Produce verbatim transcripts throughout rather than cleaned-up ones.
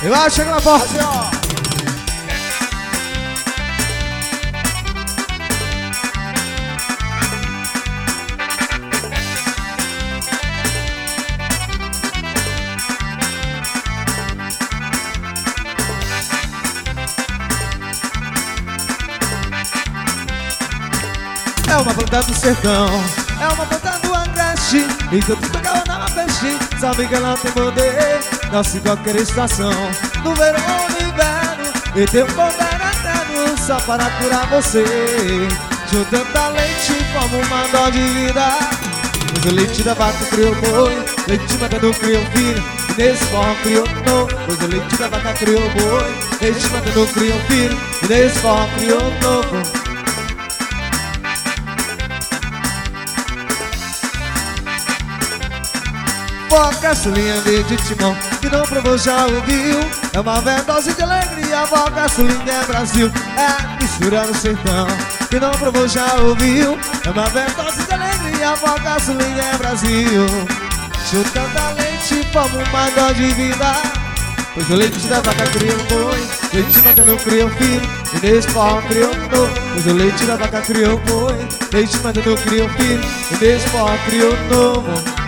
E vai chegando forte, ó. É uma banda do sertão, é uma banda do Agreste, e que eu tô pegando na peixe. Sabe que ela tem poder, nasce em qualquer estação, no verão ou no inverno, e tem um poder eterno só para curar você. Juntando talento, como uma dó de vida. Pois o leite da vaca criou boi, leite matando criou filho, e nesse forró criou novo. Pois o leite da vaca criou boi, leite matando criou filho, e nesse forró criou novo. Foca a sulinha de timão, que não provou já ouviu. É uma overdose de alegria, foca a sulinha é Brasil. É mistura no sertão, que não provou já ouviu. É uma overdose de alegria, foca a sulinha é Brasil. Chutando a leite, como uma dó de vida. Pois o leite da vaca criou um boi, leite matando criou um filho, e nesse forró criou um novo. Pois o leite da vaca criou um boi, leite matando criou um filho, e nesse forró criou um novo.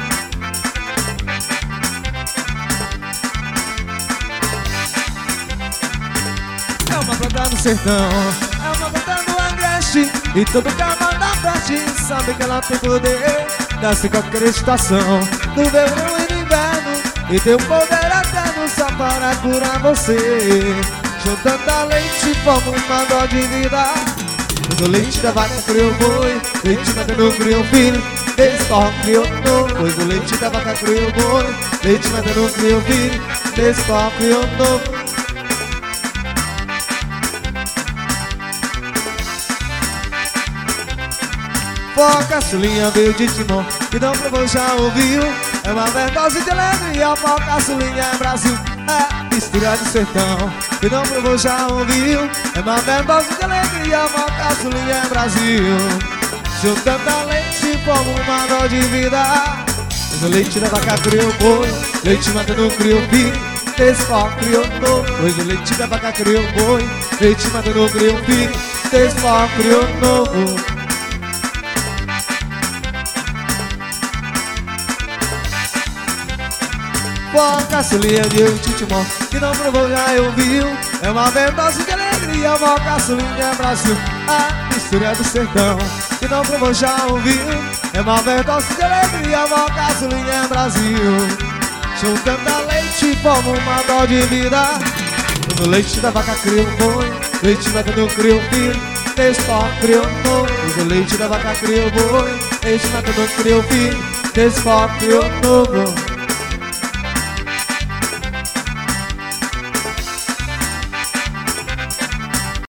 É uma banda no sertão, é uma banda no Agreste, e todo carnaval da frente sabe que ela tem poder. Nasce em qualquer estação, no verão e no inverno, e tem um poder eterno só para curar você. Juntando leite, forma uma dó de vida. Pois o leite da vaca criou boi, leite matando criou filho, esse forró criou novo. Pois o leite da vaca criou boi, leite matando criou filho, esse forró criou novo. Foca a sulinha veio de timão, que não provou já ouviu. É uma overdose de alegria, foca a sulinha é Brasil. É mistura do sertão, que não provou já ouviu. É uma overdose de alegria, foca a sulinha é Brasil. Juntando leite como uma dó de vida. Pois o leite da vaca criou boi, leite matando criou filho, esse forró criou novo. Pois o leite da vaca criou boi, leite matando criou filho, esse forró criou novo. Foca a sulinha de um titimão, que não provou já ouviu. É uma overdose de alegria, foca a sulinha é Brasil. A mistura do sertão, que não provou já ouviu. É uma overdose de alegria, foca a sulinha é Brasil. Juntando leite, como uma dó de vida. Pois o leite da vaca criou um boi, leite matando criou um filho, esse forró criou um novo. Pois o leite da vaca criou um boi, leite matando criou um filho, esse forró criou um novo.